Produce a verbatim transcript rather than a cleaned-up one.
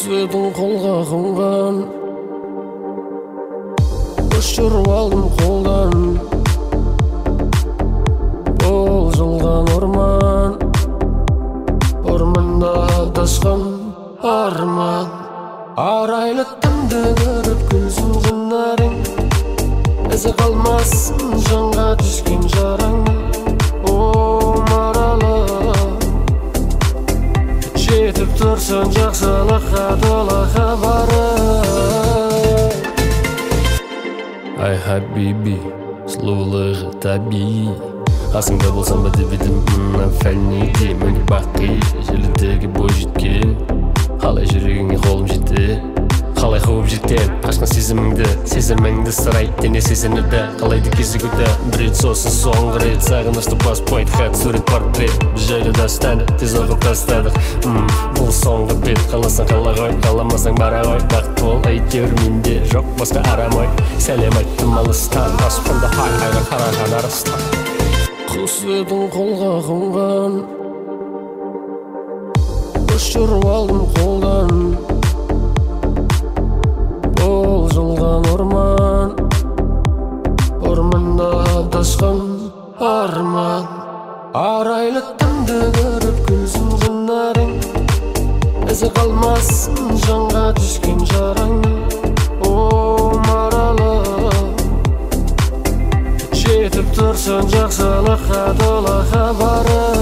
Құсыдың қолға қонған ұшырып алдым қолдан болжылған орман орманда адасқан арман арайлы түнді көріп күлсін жанарың ізі қалмасын жанға түскен жараң о маралы жетіп тұрсың жақсылыққа толы хабары ай хабиби сұлулығы табиғи қасыңда болсам ба деп едім мына фәлнеде міне бақи желідегі бой жеткен қалай жүрегіңе қолым жете қалай қуып жетем ашқан сезіміңді сезіміңді сырай дене сезінеді қалайды кезігуді бір рет сосын соңғы рет сағынышты баспайды хат сурет портрет біз жайлы дастаны тез оқып тастадық бұл соңғы бет қаласаң қала ғой қаламасаң бара ғой бақыт бол әйтеуір менде жоқ басқа арам ой сәлем айттым алыстан аспанда ай айға қараған арыстан құс едің қолға қонған ұшырып алдым қолдан болжылған орман орманда адасқан арман арайлы түнді көріп күлсін жанарың ізі қалмасын жанға түскен жараң о маралы жетіп тұрсың жақсылыққа толы хабары